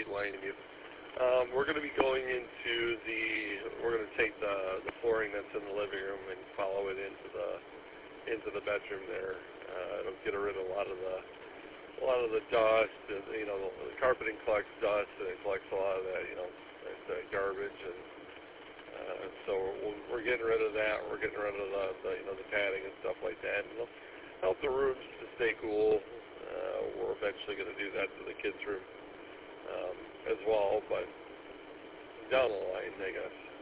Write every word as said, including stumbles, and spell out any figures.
appreciate lining you. Um, we're going to be going into the, we're going to take the, the flooring that's in the living room and follow it into the, into the bedroom there. Uh, it'll get rid of a lot of the, a lot of the dust, and, you know, the, the carpeting collects dust, and it collects a lot of that, you know, that, that garbage, and uh, so we're, we're getting rid of that. We're getting rid of the, the, you know, the padding and stuff like that, and it'll help the rooms to stay cool. Uh, we're eventually going to do that to the kids' room um, as well, but down the line, I guess.